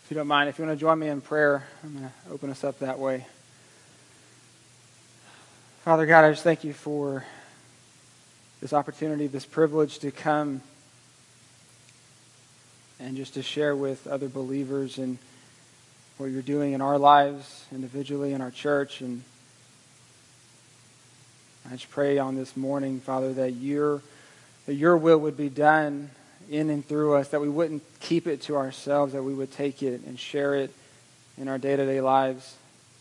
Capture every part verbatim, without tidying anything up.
If you don't mind, if you want to join me in prayer, I'm going to open us up that way. Father God, I just thank you for this opportunity, this privilege to come and just to share with other believers and what you're doing in our lives, individually, in our church. And I just pray on this morning, Father, that your, that your will would be done in and through us, that we wouldn't keep it to ourselves, that we would take it and share it in our day-to-day lives.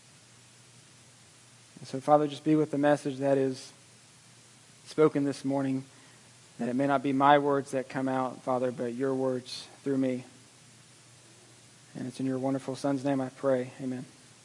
And so, Father, just be with the message that is spoken this morning, that it may not be my words that come out, Father, but your words through me. And it's in your wonderful Son's name I pray. Amen.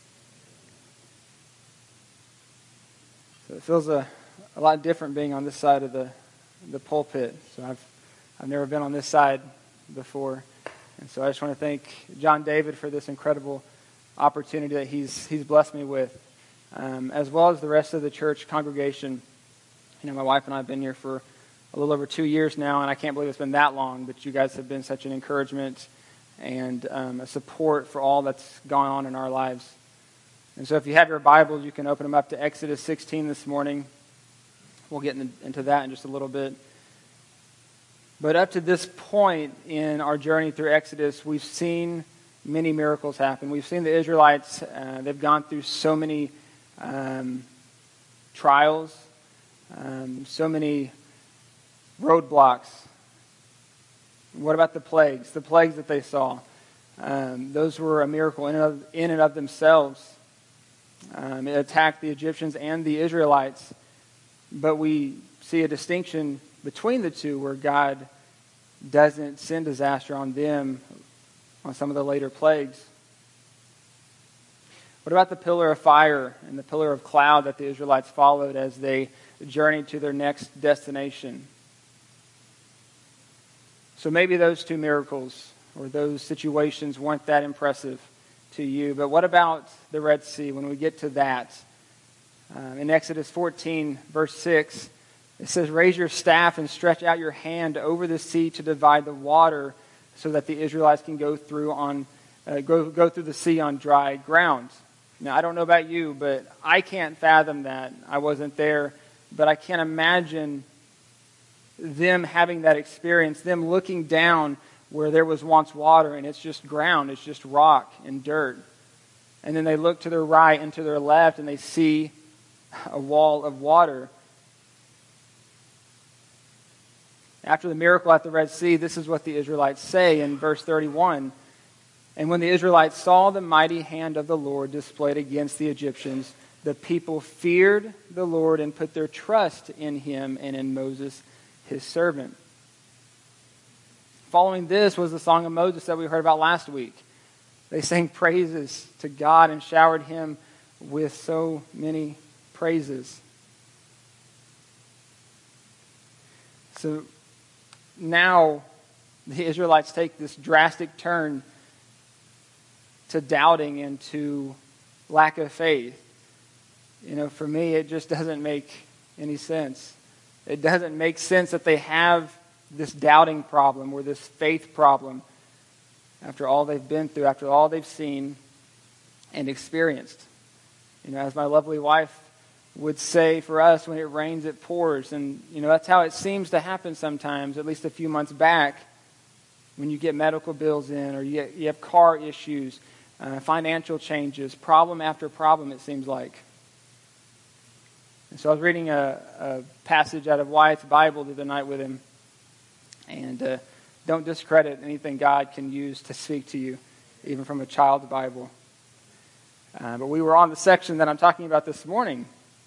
So it feels a, a lot different being on this side of the, the pulpit. So I've I've never been on this side before. And so I just want to thank John David for this incredible opportunity that he's he's blessed me with, um, as well as the rest of the church congregation. You know, my wife and I have been here for a little over two years now, and I can't believe it's been that long, but you guys have been such an encouragement and um, a support for all that's gone on in our lives. And so if you have your Bibles, you can open them up to Exodus sixteen this morning. We'll get in, into that in just a little bit. But up to this point in our journey through Exodus, we've seen many miracles happen. We've seen the Israelites, uh, they've gone through so many um, trials, um, so many roadblocks. What about the plagues? The plagues that they saw. Um, those were a miracle in and of, in and of themselves. Um, it attacked the Egyptians and the Israelites. But we see a distinction between the two where God doesn't send disaster on them on some of the later plagues. What about the pillar of fire and the pillar of cloud that the Israelites followed as they journeyed to their next destination? So maybe those two miracles or those situations weren't that impressive to you. But what about the Red Sea when we get to that? Um, in Exodus fourteen, verse six, it says, "Raise your staff and stretch out your hand over the sea to divide the water so that the Israelites can go through on uh, go, go through the sea on dry ground." Now, I don't know about you, but I can't fathom that. I wasn't there, but I can't imagine them having that experience, them looking down where there was once water and it's just ground, it's just rock and dirt. And then they look to their right and to their left and they see a wall of water. After the miracle at the Red Sea, this is what the Israelites say in verse thirty-one. "And when the Israelites saw the mighty hand of the Lord displayed against the Egyptians, the people feared the Lord and put their trust in him and in Moses, his servant." Following this was the song of Moses that we heard about last week. They sang praises to God and showered him with so many praises. So now the Israelites take this drastic turn to doubting and to lack of faith. You know, for me, it just doesn't make any sense. It doesn't make sense that they have this doubting problem or this faith problem after all they've been through, after all they've seen and experienced. You know, as my lovely wife would say, for us, when it rains, it pours. And, you know, that's how it seems to happen sometimes, at least a few months back, when you get medical bills in or you, get, you have car issues, uh, financial changes, problem after problem, it seems like. And so I was reading a, a passage out of Wyatt's Bible the other night with him. And uh, don't discredit anything God can use to speak to you, even from a child's Bible. Uh, but we were on the section that I'm talking about this morning.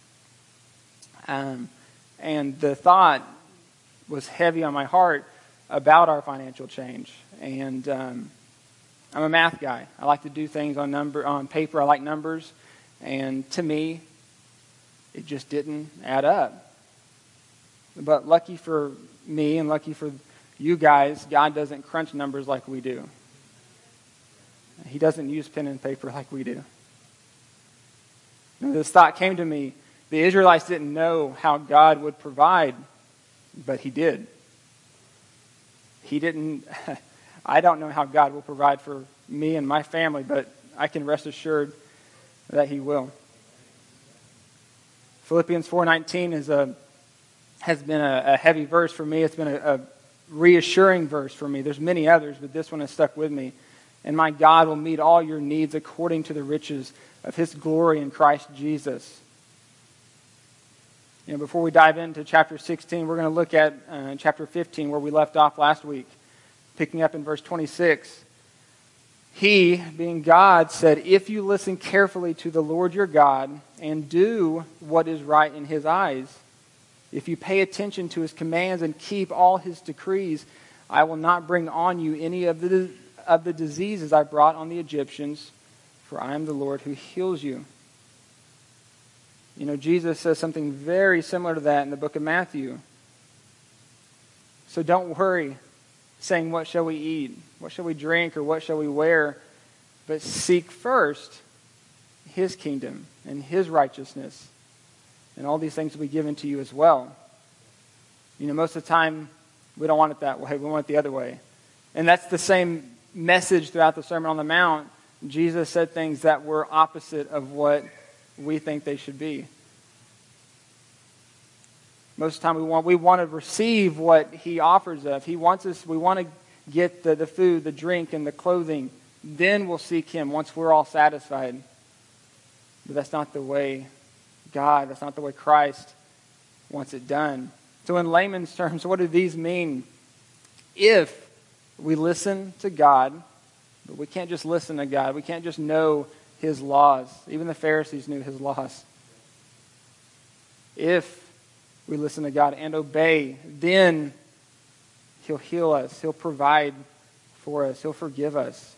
Um, and the thought was heavy on my heart about our financial change. And um, I'm a math guy. I like to do things on number on paper. I like numbers. And to me, it just didn't add up. But lucky for me and lucky for you guys, God doesn't crunch numbers like we do. He doesn't use pen and paper like we do. And this thought came to me. The Israelites didn't know how God would provide, but He did. He didn't, I don't know how God will provide for me and my family, but I can rest assured that he will. Philippians four nineteen is a has been a, a heavy verse for me. It's been a, a reassuring verse for me. There's many others, but this one has stuck with me. And my God will meet all your needs according to the riches of his glory in Christ Jesus. You know, before we dive into chapter sixteen, we're going to look at uh, chapter fifteen, where we left off last week, picking up in verse twenty-six. He, being God, said, "If you listen carefully to the Lord your God and do what is right in his eyes, if you pay attention to his commands and keep all his decrees, I will not bring on you any of the of the diseases I brought on the Egyptians, for I am the Lord who heals you." You know, Jesus says something very similar to that in the book of Matthew. So don't worry, saying, "What shall we eat? What shall we drink? Or what shall we wear?" But seek first his kingdom and his righteousness, and all these things will be given to you as well. You know, most of the time, we don't want it that way. We want it the other way. And that's the same message throughout the Sermon on the Mount. Jesus said things that were opposite of what we think they should be. Most of the time we want we want to receive what he offers us. He wants us, we want to get the, the food, the drink, and the clothing. Then we'll seek him once we're all satisfied. But that's not the way God, that's not the way Christ wants it done. So in layman's terms, what do these mean? If we listen to God, but we can't just listen to God. We can't just know his laws. Even the Pharisees knew his laws. If we listen to God and obey, then he'll heal us. He'll provide for us. He'll forgive us.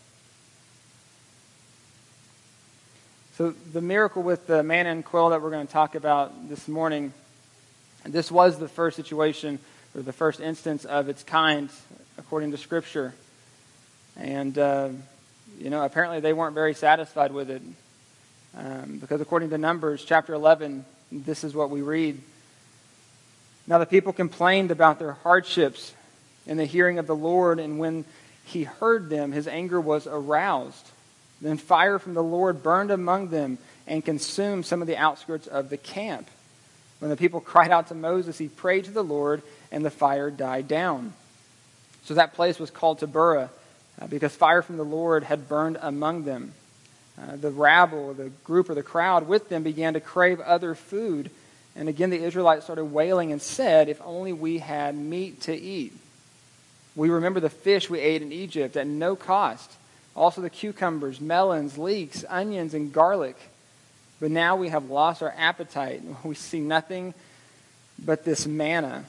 So the miracle with the manna and quail that we're going to talk about this morning, this was the first situation or the first instance of its kind according to Scripture. And, uh, you know, apparently they weren't very satisfied with it. Um, because according to Numbers chapter eleven, this is what we read. "Now the people complained about their hardships in the hearing of the Lord, and when he heard them, his anger was aroused. Then fire from the Lord burned among them and consumed some of the outskirts of the camp. When the people cried out to Moses, he prayed to the Lord, and the fire died down. So that place was called Taberah, uh, because fire from the Lord had burned among them. Uh, the rabble, the group or the crowd with them began to crave other food. And again the Israelites started wailing and said, 'If only we had meat to eat. We remember the fish we ate in Egypt at no cost. Also the cucumbers, melons, leeks, onions, and garlic. But now we have lost our appetite. We see nothing but this manna.'"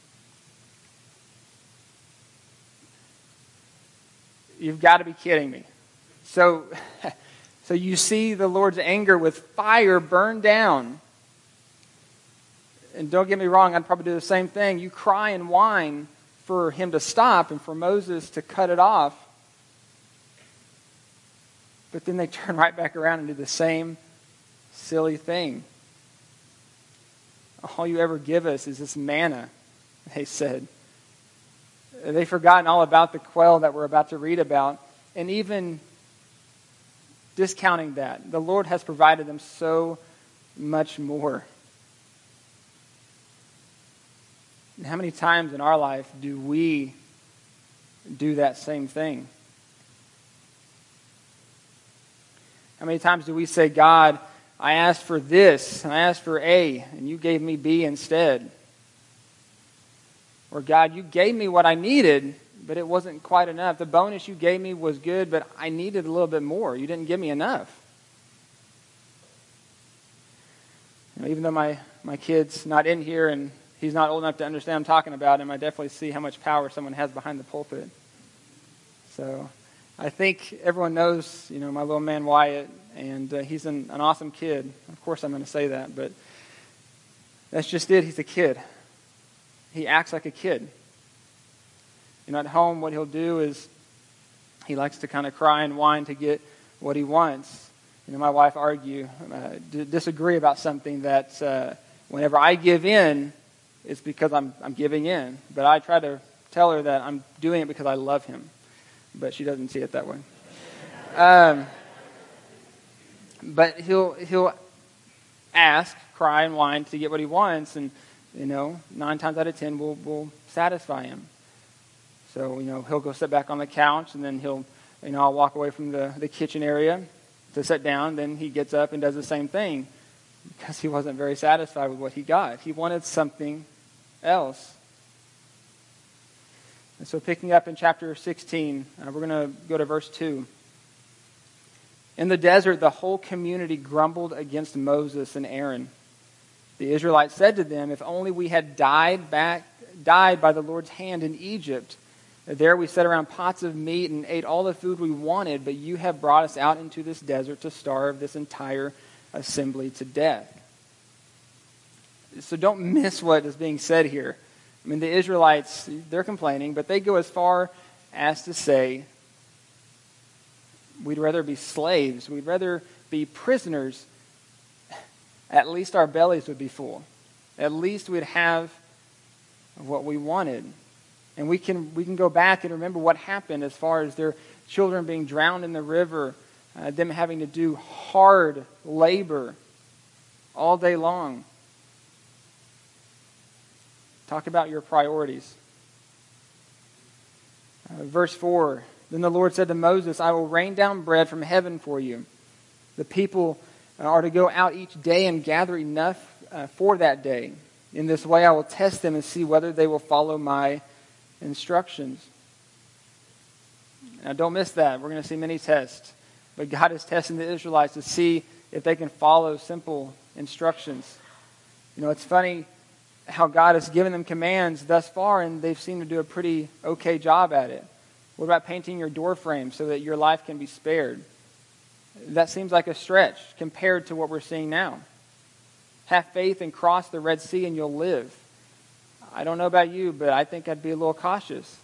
You've got to be kidding me. So, so you see the Lord's anger with fire burn down. And don't get me wrong, I'd probably do the same thing. You cry and whine for him to stop and for Moses to cut it off. But then they turn right back around and do the same silly thing. "All you ever give us is this manna," they said. They've forgotten all about the quail that we're about to read about. And even discounting that, the Lord has provided them so much more. And how many times in our life do we do that same thing? How many times do we say, "God, I asked for this, and I asked for A, and you gave me B instead"? Or, "God, you gave me what I needed, but it wasn't quite enough. The bonus you gave me was good, but I needed a little bit more. You didn't give me enough." You know, even though my, my kid's not in here and he's not old enough to understand I'm talking about him, I definitely see how much power someone has behind the pulpit. So I think everyone knows, you know, my little man Wyatt, and uh, he's an, an awesome kid. Of course I'm going to say that, but that's just it. He's a kid. He acts like a kid. You know, at home, what he'll do is he likes to kind of cry and whine to get what he wants. You know, my wife argue, uh, d- disagree about something that uh, whenever I give in, it's because I'm I'm giving in. But I try to tell her that I'm doing it because I love him. But she doesn't see it that way. Um, but he'll he'll ask, cry, and whine to get what he wants, and you know, nine times out of ten will will satisfy him. So you know, he'll go sit back on the couch, and then he'll, you know, I'll walk away from the, the kitchen area to sit down. Then he gets up and does the same thing because he wasn't very satisfied with what he got. He wanted something else. And so picking up in chapter sixteen, uh, we're going to go to verse two. In the desert, the whole community grumbled against Moses and Aaron. The Israelites said to them, if only we had died back, died by the Lord's hand in Egypt. There we sat around pots of meat and ate all the food we wanted, but you have brought us out into this desert to starve this entire assembly to death. So don't miss what is being said here. I mean, the Israelites, they're complaining, but they go as far as to say, we'd rather be slaves. We'd rather be prisoners. At least our bellies would be full. At least we'd have what we wanted. And we can we can go back and remember what happened as far as their children being drowned in the river, uh, them having to do hard labor all day long. Talk about your priorities. Uh, verse four, then the Lord said to Moses, I will rain down bread from heaven for you. The people are to go out each day and gather enough uh, for that day. In this way I will test them and see whether they will follow my instructions. Now don't miss that. We're going to see many tests. But God is testing the Israelites to see if they can follow simple instructions. You know, it's funny how God has given them commands thus far, and they've seemed to do a pretty okay job at it. What about painting your door frame so that your life can be spared? That seems like a stretch compared to what we're seeing now. Have faith and cross the Red Sea and you'll live. I don't know about you, but I think I'd be a little cautious.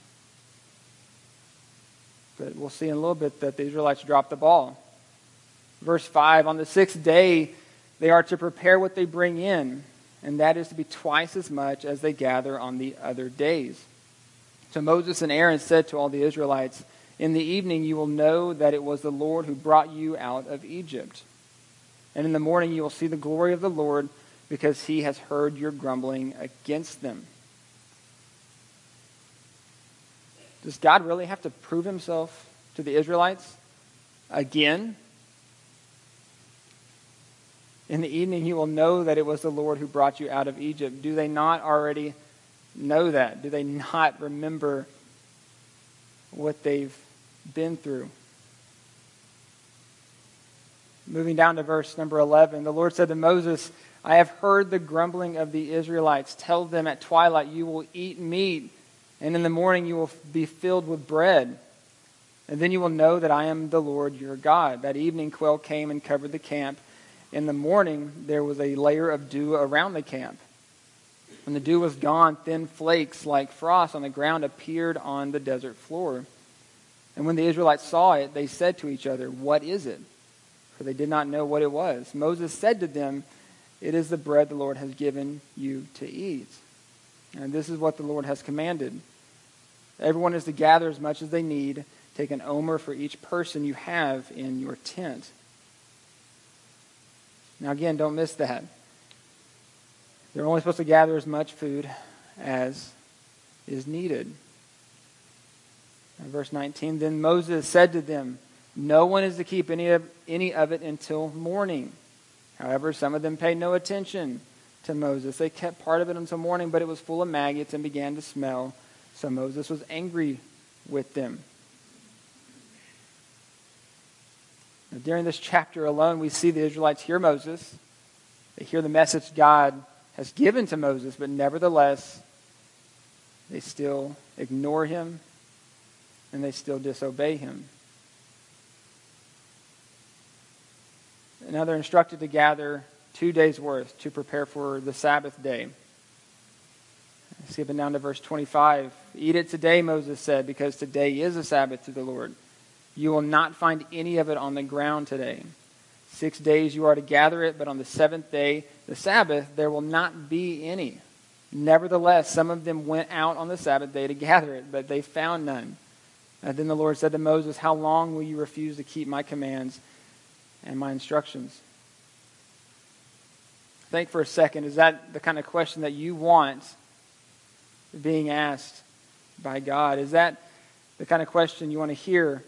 But we'll see in a little bit that the Israelites dropped the ball. Verse five, on the sixth day, they are to prepare what they bring in, and that is to be twice as much as they gather on the other days. So Moses and Aaron said to all the Israelites, in the evening you will know that it was the Lord who brought you out of Egypt. And in the morning you will see the glory of the Lord, because he has heard your grumbling against them. Does God really have to prove himself to the Israelites again? In the evening you will know that it was the Lord who brought you out of Egypt. Do they not already know that? Do they not remember what they've been through? Moving down to verse number eleven, the Lord said to Moses, I have heard the grumbling of the Israelites. Tell them at twilight you will eat meat, and in the morning you will be filled with bread. And then you will know that I am the Lord your God. That evening quail came and covered the camp. In the morning there was a layer of dew around the camp. When the dew was gone, thin flakes like frost on the ground appeared on the desert floor. And when the Israelites saw it, they said to each other, what is it? For they did not know what it was. Moses said to them, it is the bread the Lord has given you to eat. And this is what the Lord has commanded. Everyone is to gather as much as they need. Take an omer for each person you have in your tent. Now again, don't miss that. They're only supposed to gather as much food as is needed. And verse nineteen, then Moses said to them, no one is to keep any of, any of it until morning. However, some of them paid no attention to Moses. They kept part of it until morning, but it was full of maggots and began to smell. So Moses was angry with them. Now, during this chapter alone, we see the Israelites hear Moses. They hear the message God has given to Moses, but nevertheless, they still ignore him and they still disobey him. Now they're instructed to gather two days' worth to prepare for the Sabbath day. Skipping down to verse twenty-five. Eat it today, Moses said, because today is a Sabbath to the Lord. You will not find any of it on the ground today. Six days you are to gather it, but on the seventh day, the Sabbath, there will not be any. Nevertheless, some of them went out on the Sabbath day to gather it, but they found none. And then the Lord said to Moses, how long will you refuse to keep my commands and my instructions? Think for a second, is that the kind of question that you want being asked by God? Is that the kind of question you want to hear?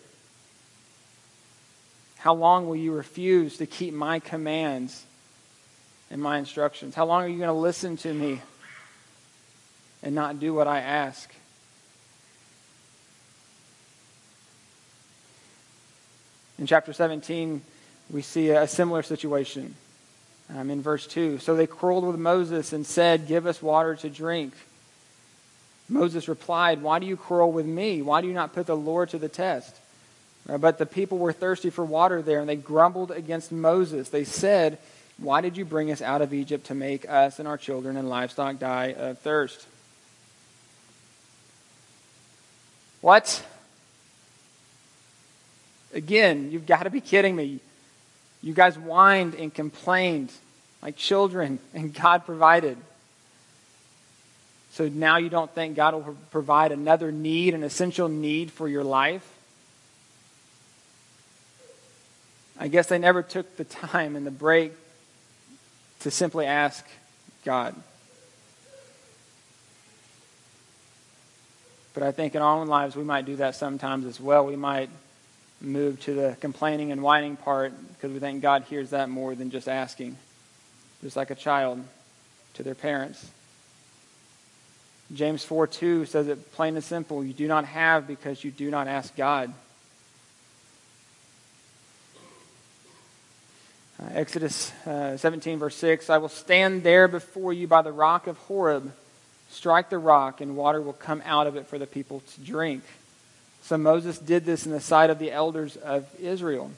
How long will you refuse to keep my commands and my instructions? How long are you going to listen to me and not do what I ask? In chapter seventeen, we see a similar situation. Um, in verse two, so they quarreled with Moses and said, give us water to drink. Moses replied, why do you quarrel with me? Why do you not put the Lord to the test? Uh, but the people were thirsty for water there, and they grumbled against Moses. They said, why did you bring us out of Egypt to make us and our children and livestock die of thirst? What? Again, you've got to be kidding me. You guys whined and complained like children, and God provided. So now you don't think God will provide another need, an essential need for your life? I guess they never took the time and the break to simply ask God. But I think in our own lives we might do that sometimes as well. We might move to the complaining and whining part because we think God hears that more than just asking. Just like a child to their parents. James four two says it plain and simple. You do not have because you do not ask God. Uh, Exodus uh, seventeen verse six, I will stand there before you by the rock of Horeb. Strike the rock and water will come out of it for the people to drink. So Moses did this in the sight of the elders of Israel.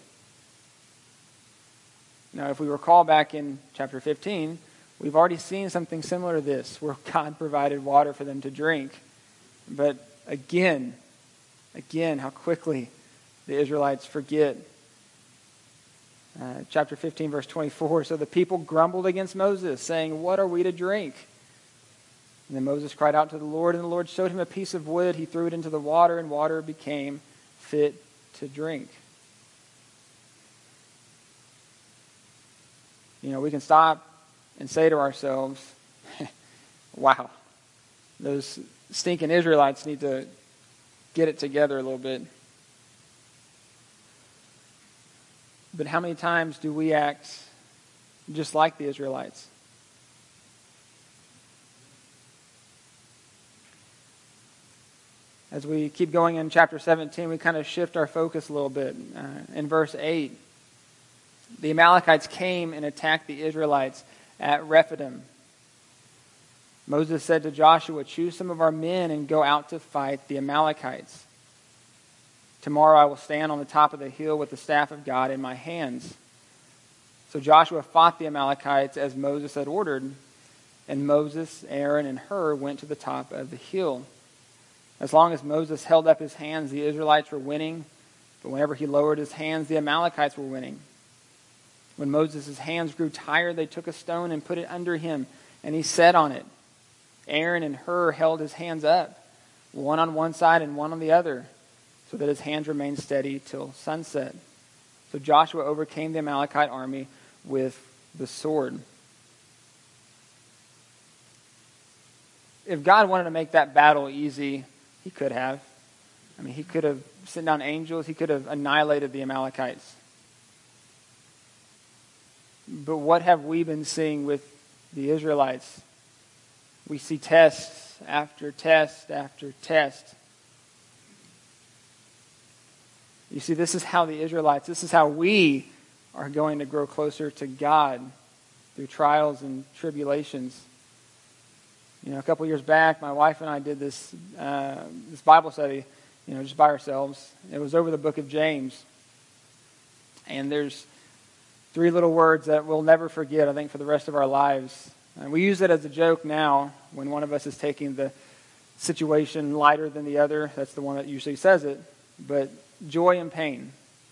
Now, if we recall back in chapter fifteen, we've already seen something similar to this, where God provided water for them to drink. But again, again, how quickly the Israelites forget. Uh, chapter fifteen, verse twenty-four, so the people grumbled against Moses, saying, what are we to drink? And then Moses cried out to the Lord, and the Lord showed him a piece of wood. He threw it into the water, and water became fit to drink. You know, we can stop and say to ourselves, wow, those stinking Israelites need to get it together a little bit. But how many times do we act just like the Israelites? As we keep going in chapter seventeen, we kind of shift our focus a little bit. Uh, in verse eight, the Amalekites came and attacked the Israelites at Rephidim. Moses said to Joshua, choose some of our men and go out to fight the Amalekites. Tomorrow I will stand on the top of the hill with the staff of God in my hands. So Joshua fought the Amalekites as Moses had ordered, and Moses, Aaron, and Hur went to the top of the hill. As long as Moses held up his hands, the Israelites were winning, but whenever he lowered his hands, the Amalekites were winning. When Moses' hands grew tired, they took a stone and put it under him, and he sat on it. Aaron and Hur held his hands up, one on one side and one on the other, so that his hands remained steady till sunset. So Joshua overcame the Amalekite army with the sword. If God wanted to make that battle easy, he could have. I mean, he could have sent down angels. He could have annihilated the Amalekites. But what have we been seeing with the Israelites? We see test after test after test. You see, this is how the Israelites, this is how we are going to grow closer to God through trials and tribulations. You know, a couple years back, my wife and I did this uh, this Bible study, you know, just by ourselves. It was over the book of James. And there's three little words that we'll never forget, I think, for the rest of our lives. And we use it as a joke now when one of us is taking the situation lighter than the other. That's the one that usually says it. But joy and pain.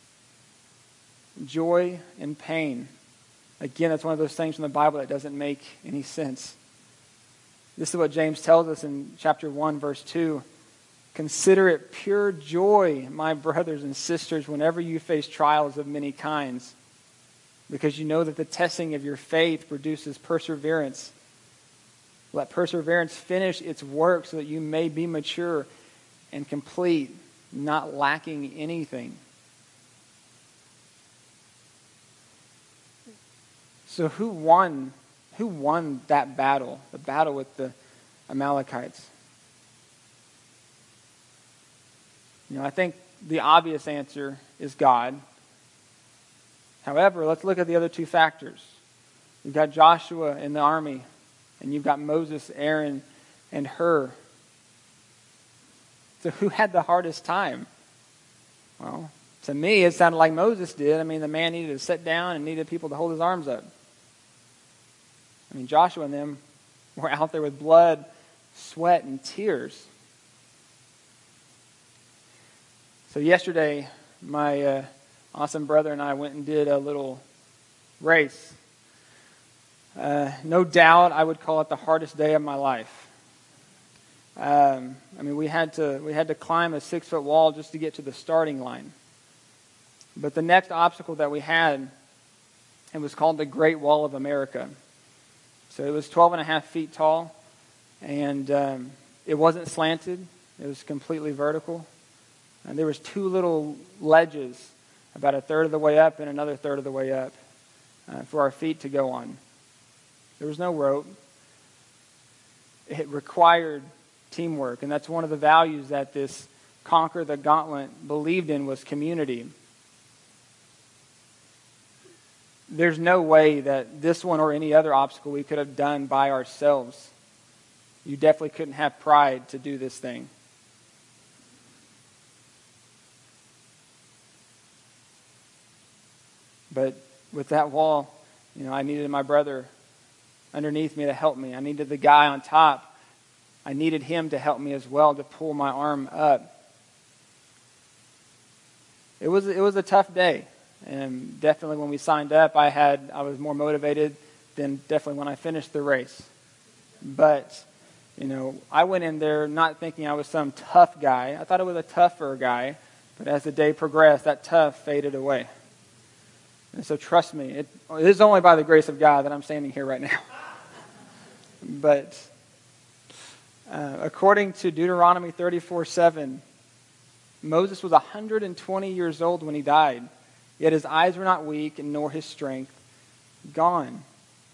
Joy and pain. Again, that's one of those things from the Bible that doesn't make any sense. This is what James tells us in chapter one, verse two. Consider it pure joy, my brothers and sisters, whenever you face trials of many kinds, because you know that the testing of your faith produces perseverance. Let perseverance finish its work so that you may be mature and complete, not lacking anything. So who won? Who won that battle? The battle with the Amalekites? You know, I think the obvious answer is God. However, let's look at the other two factors. You've got Joshua in the army, and you've got Moses, Aaron, and Hur. So who had the hardest time? Well, to me, it sounded like Moses did. I mean, the man needed to sit down and needed people to hold his arms up. I mean, Joshua and them were out there with blood, sweat, and tears. So yesterday, my uh, awesome brother and I went and did a little race. Uh, no doubt, I would call it the hardest day of my life. Um, I mean, we had to we had to climb a six foot wall just to get to the starting line. But the next obstacle that we had, it was called the Great Wall of America. So it was twelve and a half feet tall, and um, it wasn't slanted. It was completely vertical. And there was two little ledges, about a third of the way up and another third of the way up, uh, for our feet to go on. There was no rope. It required teamwork, and that's one of the values that this Conquer the Gauntlet believed in, was community. There's no way that this one or any other obstacle we could have done by ourselves. You definitely couldn't have pride to do this thing. But with that wall, you know, I needed my brother underneath me to help me. I needed the guy on top. I needed him to help me as well, to pull my arm up. It was it was a tough day. And definitely when we signed up, I had I was more motivated than definitely when I finished the race. But, you know, I went in there not thinking I was some tough guy. I thought I was a tougher guy. But as the day progressed, that tough faded away. And so trust me, it, it is only by the grace of God that I'm standing here right now. But uh, according to Deuteronomy thirty-four seven, Moses was one hundred twenty years old when he died. Yet his eyes were not weak, and nor his strength gone.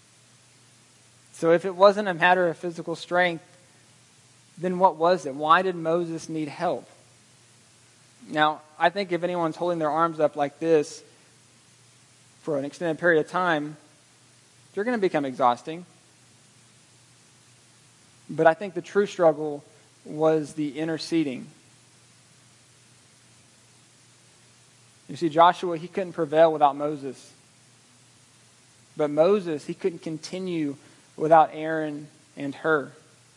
So if it wasn't a matter of physical strength, then what was it? Why did Moses need help? Now, I think if anyone's holding their arms up like this for an extended period of time, they're going to become exhausting. But I think the true struggle was the interceding. You see, Joshua, he couldn't prevail without Moses. But Moses, he couldn't continue without Aaron and Hur.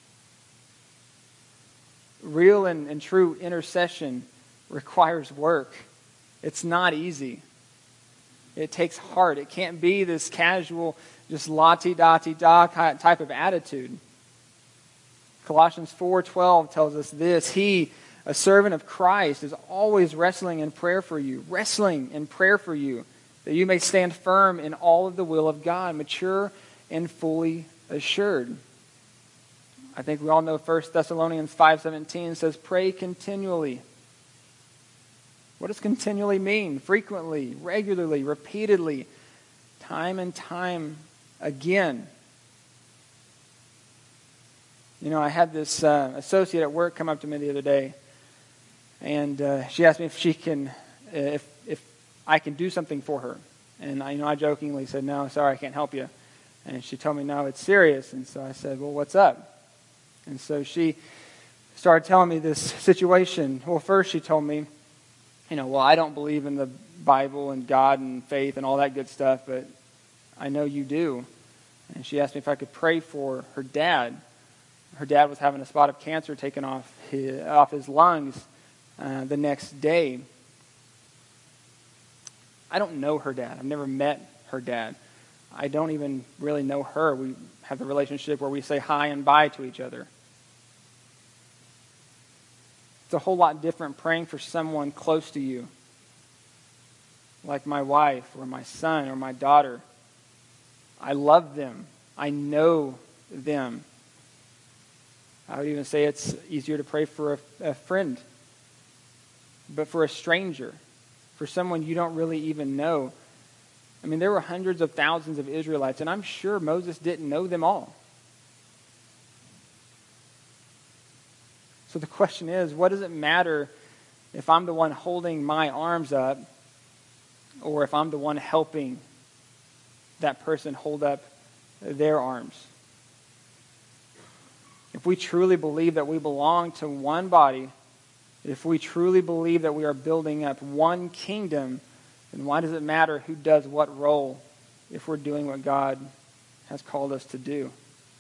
Real and, and true intercession requires work. It's not easy. It takes heart. It can't be this casual, just la-ti-da-ti-da type of attitude. Colossians four twelve tells us this: He, a servant of Christ, is always wrestling in prayer for you, wrestling in prayer for you, that you may stand firm in all of the will of God, mature and fully assured. I think we all know First Thessalonians five seventeen says, pray continually. What does continually mean? Frequently, regularly, repeatedly, time and time again. You know, I had this uh, associate at work come up to me the other day, and uh, she asked me if she can, if if I can do something for her. And I, you know, I jokingly said, no, sorry, I can't help you. And she told me, no, it's serious. And so I said, well, what's up? And so she started telling me this situation. Well, first she told me, you know, well, I don't believe in the Bible and God and faith and all that good stuff, but I know you do. And she asked me if I could pray for her dad. Her dad was having a spot of cancer taken off his, off his lungs uh, the next day. I don't know her dad. I've never met her dad. I don't even really know her. We have the relationship where we say hi and bye to each other. It's a whole lot different praying for someone close to you, like my wife or my son or my daughter. I love them. I know them. I would even say it's easier to pray for a, a friend. But for a stranger, for someone you don't really even know, I mean, there were hundreds of thousands of Israelites, and I'm sure Moses didn't know them all. So the question is, what does it matter if I'm the one holding my arms up or if I'm the one helping that person hold up their arms? If we truly believe that we belong to one body, if we truly believe that we are building up one kingdom, then why does it matter who does what role if we're doing what God has called us to do?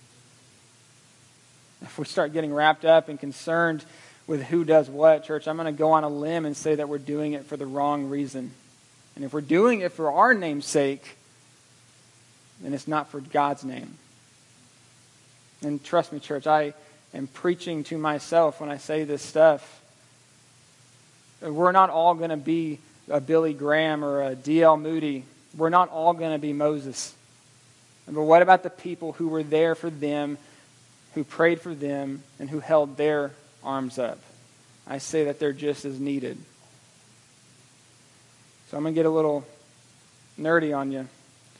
If we start getting wrapped up and concerned with who does what, church, I'm going to go on a limb and say that we're doing it for the wrong reason. And if we're doing it for our name's sake, then it's not for God's name. And trust me, church, I am preaching to myself when I say this stuff. We're not all going to be a Billy Graham or a D L Moody. We're not all going to be Moses. But what about the people who were there for them, who prayed for them, and who held their arms up? I say that they're just as needed. So I'm going to get a little nerdy on you.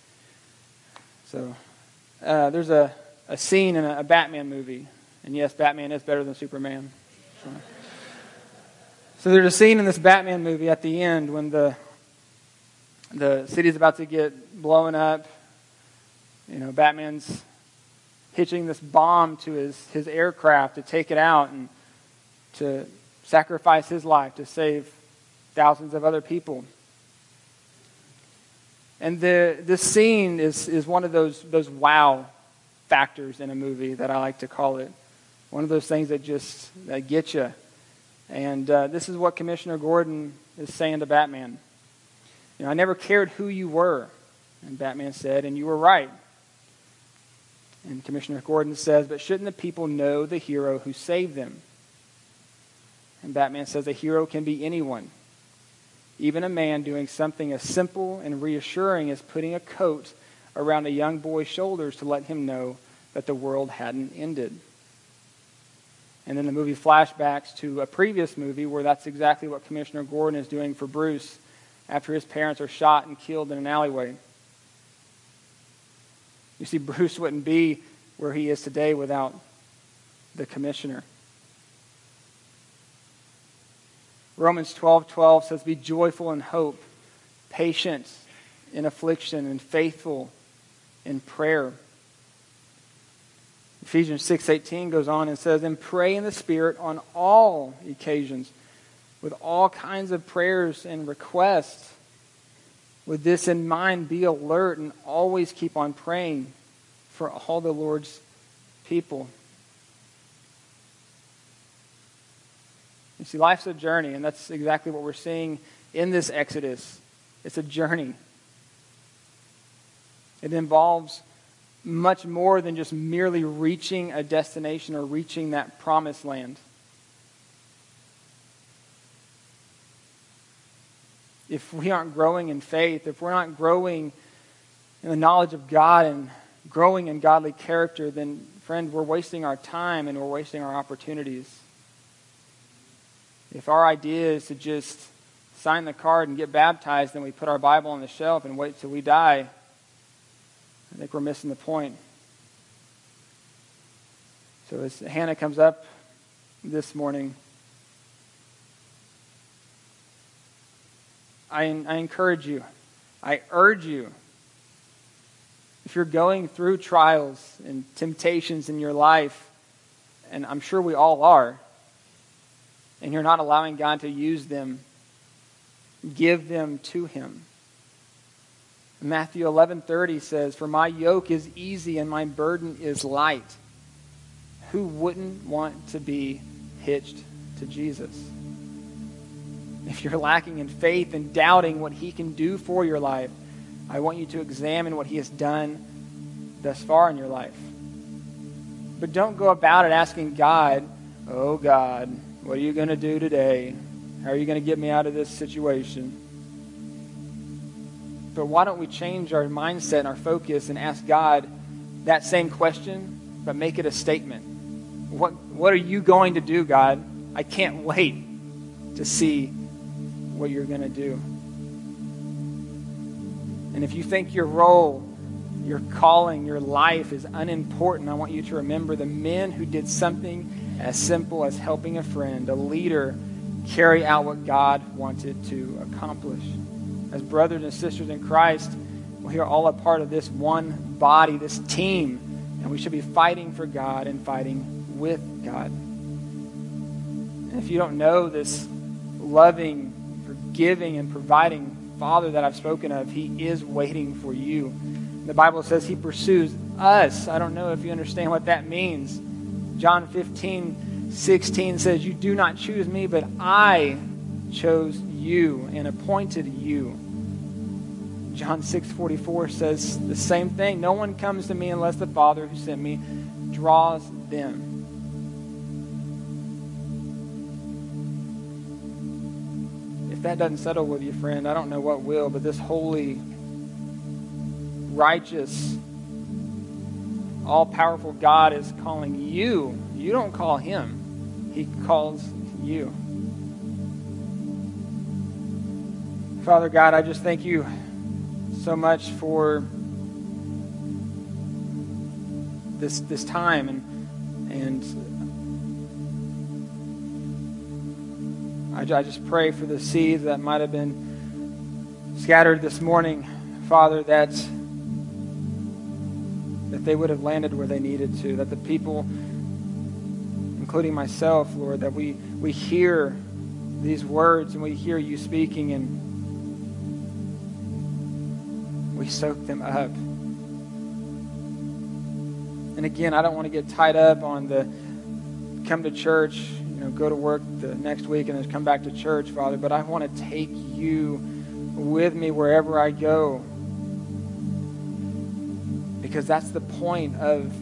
So uh, there's a, a scene in a, a Batman movie. And yes, Batman is better than Superman. So, so there's a scene in this Batman movie at the end when the the city's about to get blown up. You know, Batman's hitching this bomb to his, his aircraft to take it out and to sacrifice his life to save thousands of other people. And the this scene is, is one of those those wow factors in a movie that I like to call it. One of those things that just that get you. And uh, this is what Commissioner Gordon is saying to Batman. You know, I never cared who you were. And Batman said, and you were right. And Commissioner Gordon says, but shouldn't the people know the hero who saved them? And Batman says, a hero can be anyone. Even a man doing something as simple and reassuring as putting a coat around a young boy's shoulders to let him know that the world hadn't ended. And then the movie flashbacks to a previous movie where that's exactly what Commissioner Gordon is doing for Bruce after his parents are shot and killed in an alleyway. You see, Bruce wouldn't be where he is today without the commissioner. Romans twelve twelve says, be joyful in hope, patient in affliction, and faithful in prayer. Ephesians six eighteen goes on and says, and pray in the Spirit on all occasions, with all kinds of prayers and requests. With this in mind, be alert and always keep on praying for all the Lord's people. You see, life's a journey, and that's exactly what we're seeing in this Exodus. It's a journey. It involves much more than just merely reaching a destination or reaching that promised land. If we aren't growing in faith, if we're not growing in the knowledge of God and growing in godly character, then, friend, we're wasting our time and we're wasting our opportunities. If our idea is to just sign the card and get baptized, then we put our Bible on the shelf and wait till we die, I think we're missing the point. So as Hannah comes up this morning, I, I encourage you, I urge you, if you're going through trials and temptations in your life, and I'm sure we all are, and you're not allowing God to use them, give them to Him. Matthew eleven thirty says, for my yoke is easy and my burden is light. Who wouldn't want to be hitched to Jesus? If you're lacking in faith and doubting what He can do for your life, I want you to examine what He has done thus far in your life. But don't go about it asking God, oh God, What are you going to do today? How are you going to get me out of this situation? But why don't we change our mindset and our focus and ask God that same question, but make it a statement? What, what are you going to do, God? I can't wait to see what you're going to do. And if you think your role, your calling, your life is unimportant, I want you to remember the men who did something as simple as helping a friend, a leader, carry out what God wanted to accomplish. As brothers and sisters in Christ, we are all a part of this one body, this team, and we should be fighting for God and fighting with God. And if you don't know this loving, forgiving, and providing Father that I've spoken of, He is waiting for you. The Bible says He pursues us. I don't know if you understand what that means. John fifteen sixteen says, you do not choose me, but I chose you and appointed you. John six forty-four says the same thing. No one comes to me unless the Father who sent me draws them. If that doesn't settle with you, friend, I don't know what will, but this holy, righteous, all-powerful God is calling you. You don't call Him. He calls you. Father God, I just thank you so much for this this time and and I, I just pray for the seeds that might have been scattered this morning, Father, that that they would have landed where they needed to, that the people, including myself, Lord, that we we hear these words and we hear you speaking and we soak them up. And again, I don't want to get tied up on the come to church, you know, go to work the next week and then come back to church, Father, but I want to take you with me wherever I go. Because that's the point of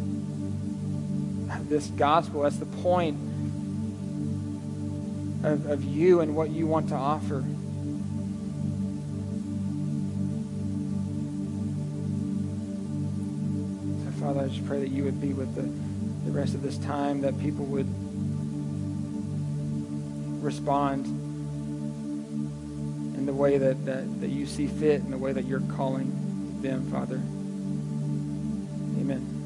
this gospel. That's the point of, of you and what you want to offer. Father, I just pray that you would be with the, the rest of this time, that people would respond in the way that, that, that you see fit, in the way that you're calling them, Father. Amen.